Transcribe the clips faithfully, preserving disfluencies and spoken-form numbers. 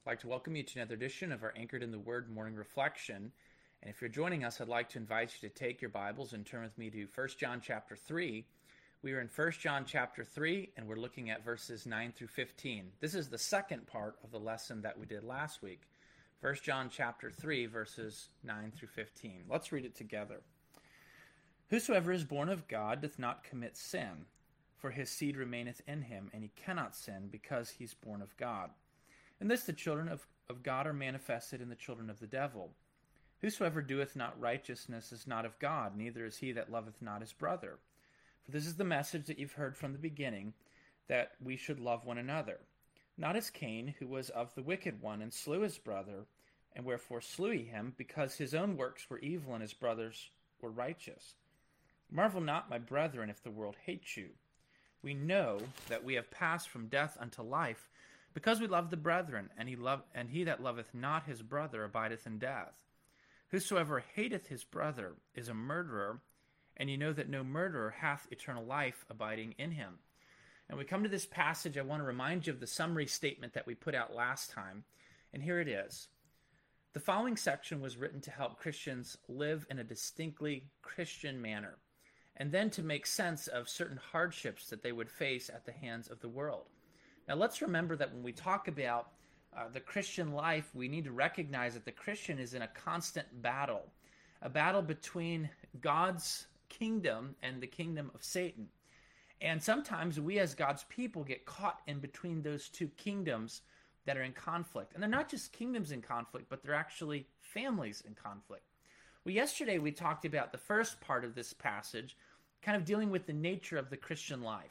like to welcome you to another edition of our Anchored in the Word morning reflection. And if you're joining us, I'd like to invite you to take your Bibles and turn with me to First John chapter three. We are in First John chapter three, and we're looking at verses nine through fifteen. This is the second part of the lesson that we did last week. First John chapter three, verses nine through fifteen. Let's read it together. Whosoever is born of God doth not commit sin, for his seed remaineth in him, and he cannot sin, because he is born of God. And this the children of, of God are manifested in the children of the devil. Whosoever doeth not righteousness is not of God, neither is he that loveth not his brother. For this is the message that you've heard from the beginning, that we should love one another. Not as Cain, who was of the wicked one, and slew his brother, and wherefore slew he him, because his own works were evil, and his brother's were righteous. Marvel not, my brethren, if the world hates you. We know that we have passed from death unto life, because we love the brethren, and he love and he that loveth not his brother abideth in death. Whosoever hateth his brother is a murderer, and ye know that no murderer hath eternal life abiding in him. And we come to this passage, I want to remind you of the summary statement that we put out last time, and here it is. The following section was written to help Christians live in a distinctly Christian manner, and then to make sense of certain hardships that they would face at the hands of the world. Now let's remember that when we talk about uh, the Christian life, we need to recognize that the Christian is in a constant battle, a battle between God's kingdom and the kingdom of Satan. And sometimes we as God's people get caught in between those two kingdoms that are in conflict. And they're not just kingdoms in conflict, but they're actually families in conflict. Well, yesterday we talked about the first part of this passage, kind of dealing with the nature of the Christian life.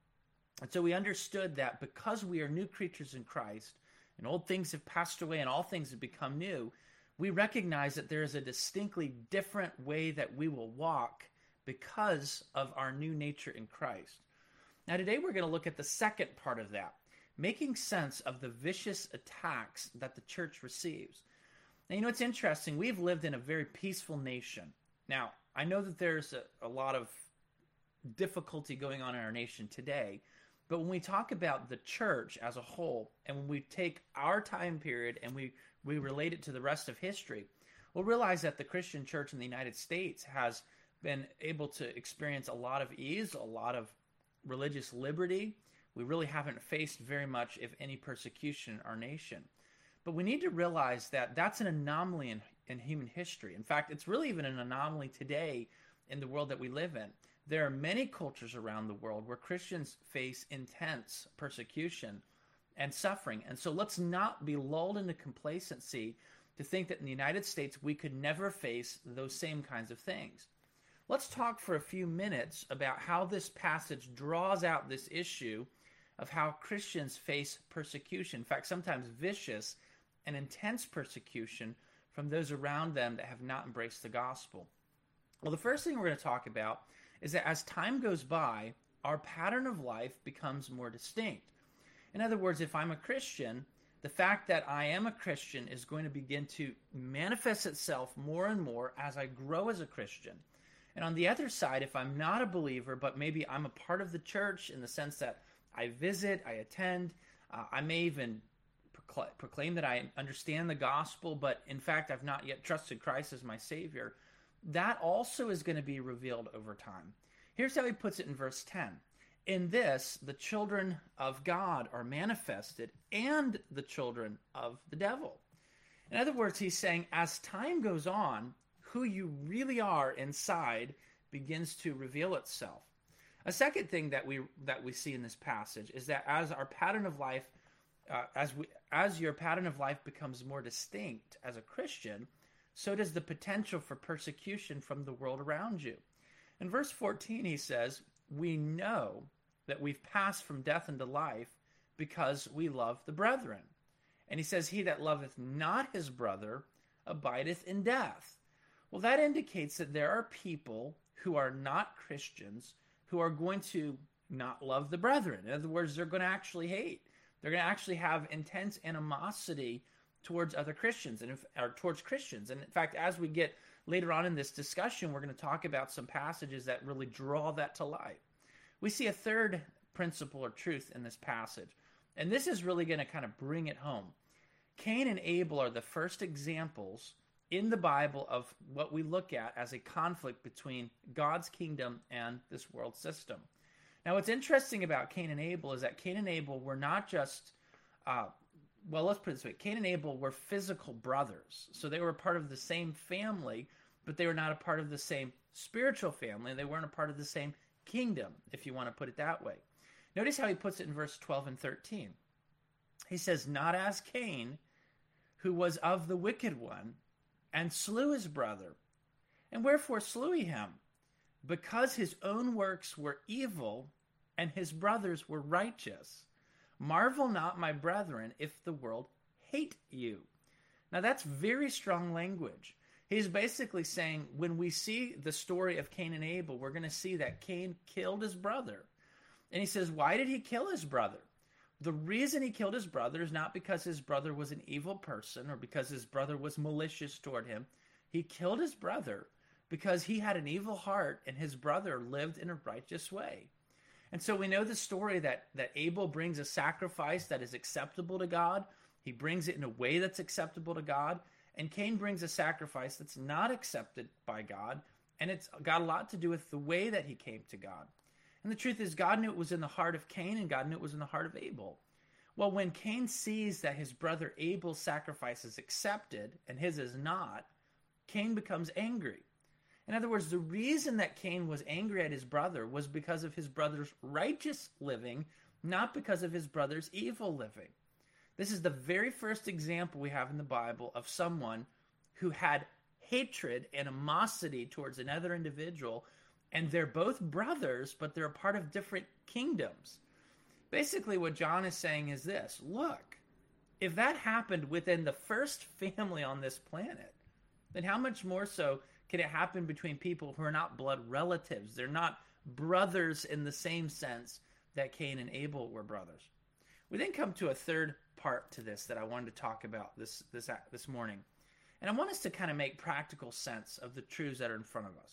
And so we understood that because we are new creatures in Christ, and old things have passed away and all things have become new, we recognize that there is a distinctly different way that we will walk because of our new nature in Christ. Now today we're going to look at the second part of that, making sense of the vicious attacks that the church receives. Now, you know, it's interesting. We've lived in a very peaceful nation. Now, I know that there's a, a lot of difficulty going on in our nation today, but when we talk about the church as a whole, and when we take our time period and we, we relate it to the rest of history, we'll realize that the Christian church in the United States has been able to experience a lot of ease, a lot of religious liberty. We really haven't faced very much, if any, persecution in our nation. But we need to realize that that's an anomaly in, in human history. In fact, it's really even an anomaly today in the world that we live in. There are many cultures around the world where Christians face intense persecution and suffering. And so let's not be lulled into complacency to think that in the United States we could never face those same kinds of things. Let's talk for a few minutes about how this passage draws out this issue of how Christians face persecution. In fact, sometimes vicious and intense persecution from those around them that have not embraced the gospel. Well, the first thing we're going to talk about is that as time goes by, our pattern of life becomes more distinct. In other words, if I'm a Christian, the fact that I am a Christian is going to begin to manifest itself more and more as I grow as a Christian. And on the other side, if I'm not a believer, but maybe I'm a part of the church in the sense that I visit, I attend, uh, I may even procl- proclaim that I understand the gospel, but in fact, I've not yet trusted Christ as my Savior, that also is going to be revealed over time. Here's how he puts it in verse ten. In this, the children of God are manifested, and the children of the devil. In other words, he's saying, as time goes on, who you really are inside begins to reveal itself. A second thing that we that we see in this passage is that as our pattern of life, uh, as we as your pattern of life becomes more distinct as a Christian, so does the potential for persecution from the world around you. In verse fourteen, he says, we know that we've passed from death into life because we love the brethren. And he says, he that loveth not his brother abideth in death. Well, that indicates that there are people who are not Christians who are going to not love the brethren. In other words, they're going to actually hate. They're going to actually have intense animosity towards other Christians and if, or towards Christians. And in fact, as we get later on in this discussion, we're going to talk about some passages that really draw that to light. We see a third principle or truth in this passage, and this is really going to kind of bring it home. Cain and Abel are the first examples in the Bible of what we look at as a conflict between God's kingdom and this world system. Now, what's interesting about Cain and Abel is that Cain and Abel were not just, uh, well, let's put it this way. Cain and Abel were physical brothers. So they were a part of the same family, but they were not a part of the same spiritual family. They weren't a part of the same kingdom, if you want to put it that way. Notice how he puts it in verse twelve and thirteen. He says, not as Cain, who was of the wicked one, and slew his brother. And wherefore slew he him? Because his own works were evil, and his brothers were righteous. Marvel not, my brethren, if the world hate you. Now that's very strong language. He's basically saying when we see the story of Cain and Abel, we're going to see that Cain killed his brother. And he says, why did he kill his brother? The reason he killed his brother is not because his brother was an evil person or because his brother was malicious toward him. He killed his brother because he had an evil heart and his brother lived in a righteous way. And so we know the story that, that Abel brings a sacrifice that is acceptable to God. He brings it in a way that's acceptable to God. And Cain brings a sacrifice that's not accepted by God. And it's got a lot to do with the way that he came to God. And the truth is, God knew it was in the heart of Cain, and God knew it was in the heart of Abel. Well, when Cain sees that his brother Abel's sacrifice is accepted, and his is not, Cain becomes angry. In other words, the reason that Cain was angry at his brother was because of his brother's righteous living, not because of his brother's evil living. This is the very first example we have in the Bible of someone who had hatred, animosity towards another individual, and they're both brothers, but they're a part of different kingdoms. Basically, what John is saying is this. Look, if that happened within the first family on this planet, then how much more so can it happen between people who are not blood relatives? They're not brothers in the same sense that Cain and Abel were brothers. We then come to a third part to this that I wanted to talk about this, this, this morning. And I want us to kind of make practical sense of the truths that are in front of us.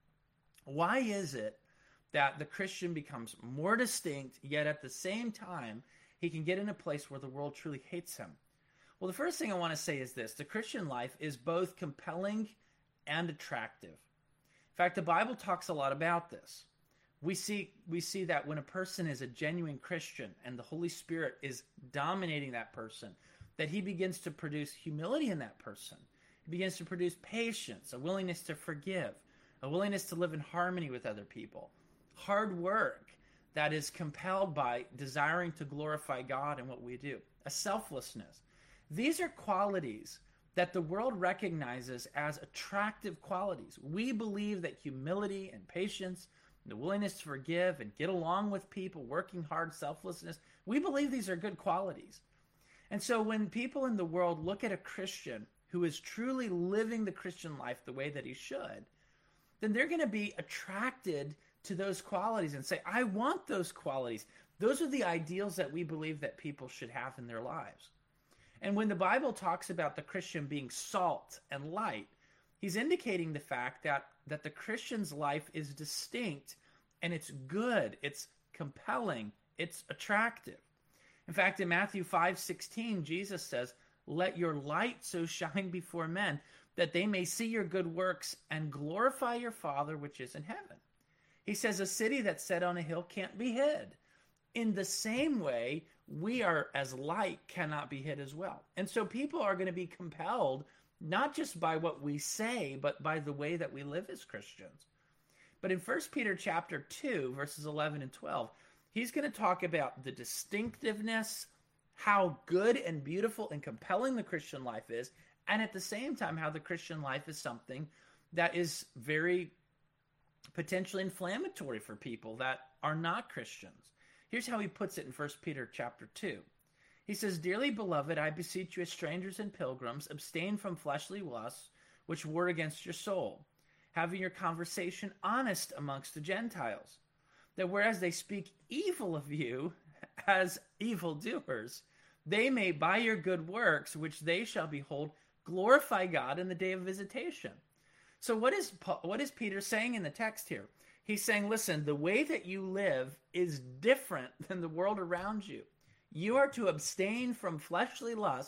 Why is it that the Christian becomes more distinct, yet at the same time, he can get in a place where the world truly hates him? Well, the first thing I want to say is this. The Christian life is both compelling and attractive. In fact, the Bible talks a lot about this. We see, we see that when a person is a genuine Christian and the Holy Spirit is dominating that person, that he begins to produce humility in that person. He begins to produce patience, a willingness to forgive, a willingness to live in harmony with other people, hard work that is compelled by desiring to glorify God in what we do, a selflessness. These are qualities that the world recognizes as attractive qualities. We believe that humility and patience, the willingness to forgive and get along with people, working hard, selflessness, we believe these are good qualities. And so when people in the world look at a Christian who is truly living the Christian life the way that he should, then they're going to be attracted to those qualities and say, I want those qualities. Those are the ideals that we believe that people should have in their lives. And when the Bible talks about the Christian being salt and light, he's indicating the fact that, that the Christian's life is distinct and it's good, it's compelling, it's attractive. In fact, in Matthew five sixteen, Jesus says, let your light so shine before men that they may see your good works and glorify your Father which is in heaven. He says a city that's set on a hill can't be hid. In the same way, we are as light cannot be hid as well. And so people are going to be compelled not just by what we say, but by the way that we live as Christians. But in First Peter chapter two, verses eleven and twelve, he's going to talk about the distinctiveness, how good and beautiful and compelling the Christian life is, and at the same time, how the Christian life is something that is very potentially inflammatory for people that are not Christians. Here's how he puts it in First Peter chapter two. He says, dearly beloved, I beseech you as strangers and pilgrims, abstain from fleshly lusts, which war against your soul, having your conversation honest amongst the Gentiles, that whereas they speak evil of you as evildoers, they may by your good works, which they shall behold, glorify God in the day of visitation. So what is what is Peter saying in the text here? He's saying, listen, the way that you live is different than the world around you. You are to abstain from fleshly lusts,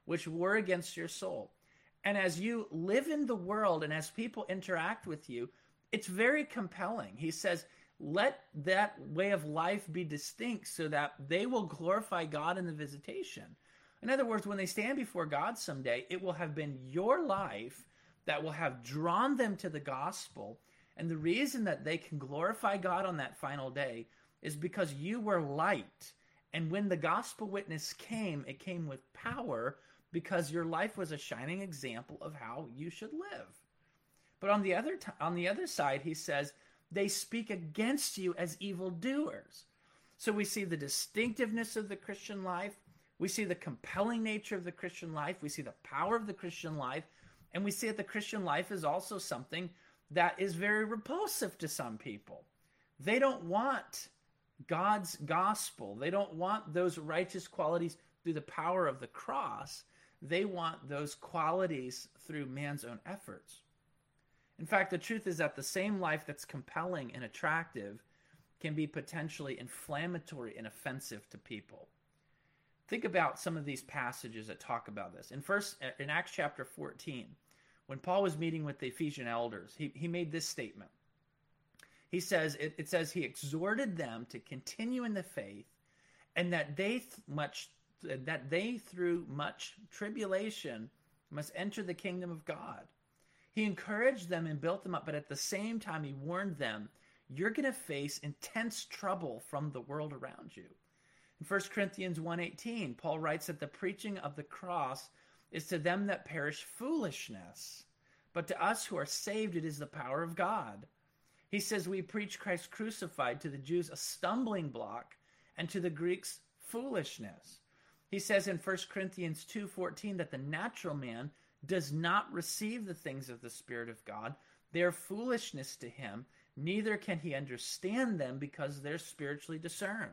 which war against your soul. And as you live in the world and as people interact with you, it's very compelling. He says, let that way of life be distinct so that they will glorify God in the visitation. In other words, when they stand before God someday, it will have been your life that will have drawn them to the gospel. And the reason that they can glorify God on that final day is because you were light. And when the gospel witness came, it came with power because your life was a shining example of how you should live. But on the other t- on the other side, he says, they speak against you as evildoers. So we see the distinctiveness of the Christian life. We see the compelling nature of the Christian life. We see the power of the Christian life. And we see that the Christian life is also something that is very repulsive to some people. They don't want God's gospel. They don't want those righteous qualities through the power of the cross. They want those qualities through man's own efforts. In fact, the truth is that the same life that's compelling and attractive can be potentially inflammatory and offensive to people. Think about some of these passages that talk about this. In first, in Acts chapter fourteen, when Paul was meeting with the Ephesian elders, he, he made this statement. He says, it, it says, he exhorted them to continue in the faith, and that they th- much that they through much tribulation must enter the kingdom of God. He encouraged them and built them up, but at the same time he warned them, you're going to face intense trouble from the world around you. In First Corinthians one eighteen, Paul writes that the preaching of the cross is to them that perish foolishness, but to us who are saved it is the power of God. He says we preach Christ crucified, to the Jews a stumbling block, and to the Greeks foolishness. He says in First Corinthians two fourteen that the natural man does not receive the things of the Spirit of God. They are foolishness to him, neither can he understand them because they're spiritually discerned.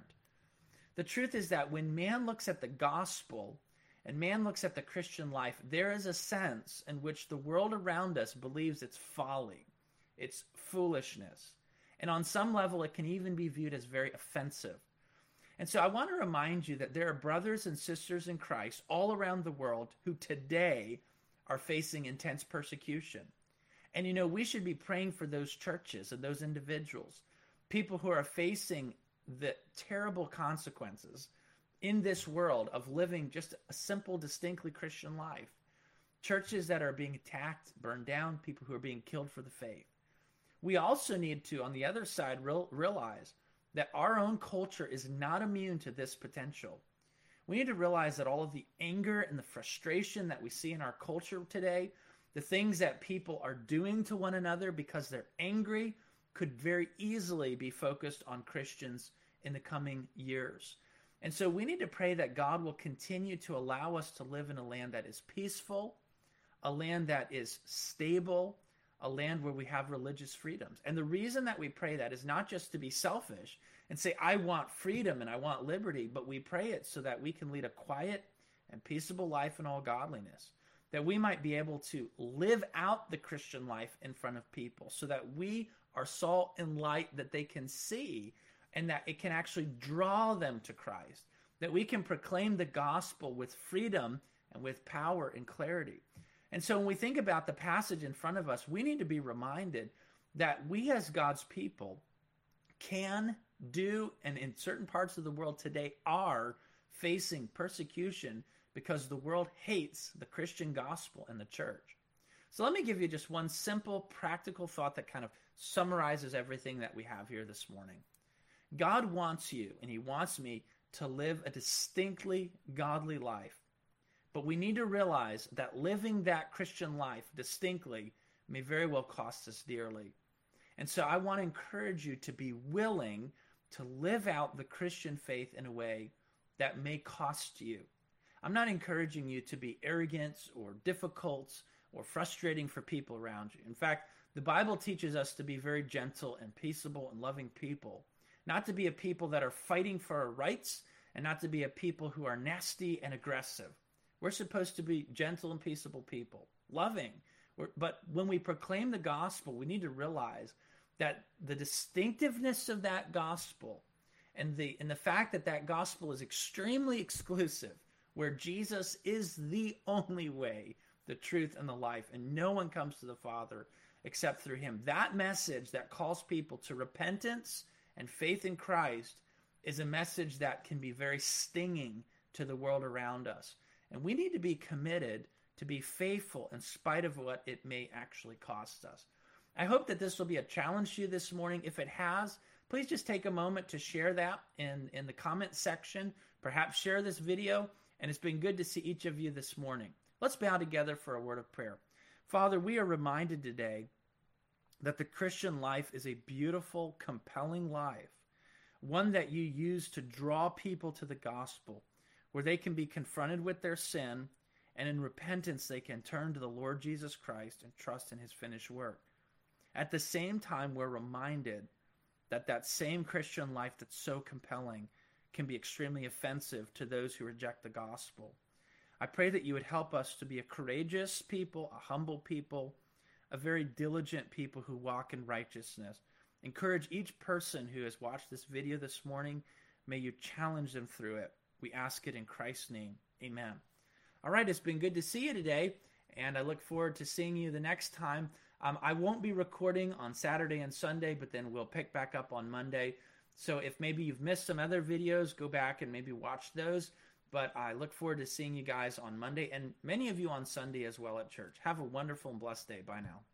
The truth is that when man looks at the gospel and man looks at the Christian life, there is a sense in which the world around us believes it's folly, it's foolishness. And on some level, it can even be viewed as very offensive. And so I want to remind you that there are brothers and sisters in Christ all around the world who today are facing intense persecution. And you know, we should be praying for those churches and those individuals, people who are facing the terrible consequences in this world of living just a simple, distinctly Christian life. Churches that are being attacked, burned down, people who are being killed for the faith. We also need to, on the other side, real, realize that our own culture is not immune to this potential. We need to realize that all of the anger and the frustration that we see in our culture today, the things that people are doing to one another because they're angry, could very easily be focused on Christians in the coming years. And so we need to pray that God will continue to allow us to live in a land that is peaceful, a land that is stable, a land where we have religious freedoms. And the reason that we pray that is not just to be selfish and say, I want freedom and I want liberty, but we pray it so that we can lead a quiet and peaceable life in all godliness, that we might be able to live out the Christian life in front of people, so that we are salt and light that they can see, and that it can actually draw them to Christ, that we can proclaim the gospel with freedom and with power and clarity. And so when we think about the passage in front of us, we need to be reminded that we as God's people can do, and in certain parts of the world today are facing persecution because the world hates the Christian gospel and the church. So let me give you just one simple, practical thought that kind of summarizes everything that we have here this morning. God wants you, and he wants me, to live a distinctly godly life. But we need to realize that living that Christian life distinctly may very well cost us dearly. And so I want to encourage you to be willing to live out the Christian faith in a way that may cost you. I'm not encouraging you to be arrogant or difficult or frustrating for people around you. In fact, the Bible teaches us to be very gentle and peaceable and loving people, not to be a people that are fighting for our rights, and not to be a people who are nasty and aggressive. We're supposed to be gentle and peaceable people, loving. But when we proclaim the gospel, we need to realize that the distinctiveness of that gospel and the, and the fact that that gospel is extremely exclusive, where Jesus is the only way, the truth, and the life, and no one comes to the Father except through him. That message that calls people to repentance and faith in Christ is a message that can be very stinging to the world around us. And we need to be committed to be faithful in spite of what it may actually cost us. I hope that this will be a challenge to you this morning. If it has, please just take a moment to share that in, in the comment section. Perhaps share this video. And it's been good to see each of you this morning. Let's bow together for a word of prayer. Father, we are reminded today that the Christian life is a beautiful, compelling life, one that you use to draw people to the gospel, where they can be confronted with their sin, and in repentance they can turn to the Lord Jesus Christ and trust in his finished work. At the same time, we're reminded that that same Christian life that's so compelling can be extremely offensive to those who reject the gospel. I pray that you would help us to be a courageous people, a humble people, a very diligent people who walk in righteousness. Encourage each person who has watched this video this morning. May you challenge them through it. We ask it in Christ's name. Amen. All right, it's been good to see you today, and I look forward to seeing you the next time. Um, I won't be recording on Saturday and Sunday, but then we'll pick back up on Monday. So if maybe you've missed some other videos, go back and maybe watch those. But I look forward to seeing you guys on Monday, and many of you on Sunday as well at church. Have a wonderful and blessed day. Bye now.